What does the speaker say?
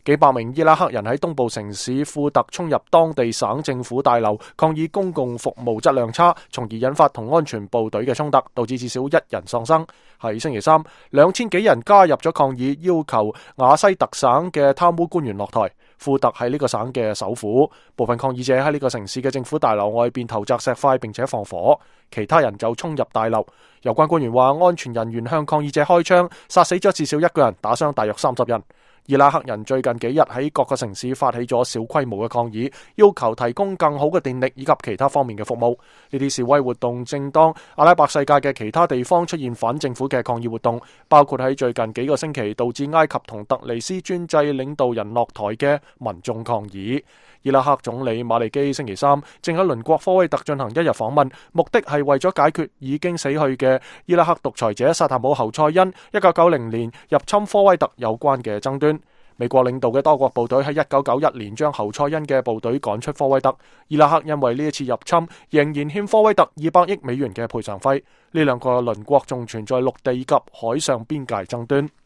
幾百名伊拉克人喺東部城市庫特衝入當地省政府大樓，抗議公共服務質量差，從而引發同安全部隊嘅衝突，導致至少1人喪生。喺星期三，2000幾人加入咗抗議，要求瓦西特省嘅貪污官員落台。庫特係呢個省嘅首府，部分抗議者喺呢個城市嘅政府大樓外邊投擲石塊並且放火，其他人就衝入大樓。有關官員話，安全人員向抗議者開槍，殺死咗至少1個人，打傷大約30人。伊拉克人最近幾日喺各個城市發起咗小規模嘅抗議，要求提供更好嘅電力以及其他方面嘅服務。呢啲示威活動正當阿拉伯世界嘅其他地方出現反政府嘅抗議活動，包括喺最近幾個星期導致埃及同突尼斯專制領導人落台嘅民眾抗議。伊拉克總理馬利基星期三正喺鄰國科威特進行1日訪問，目的係為咗解決已經死去嘅伊拉克獨裁者薩達姆侯賽因1990年入侵科威特有關嘅爭端。美國領導嘅多國部隊喺1991年將侯賽因嘅部隊趕出科威特。伊拉克因為呢一次入侵仍然欠科威特200億美元嘅賠償費。呢兩個鄰國仲存在陸地及海上邊界爭端。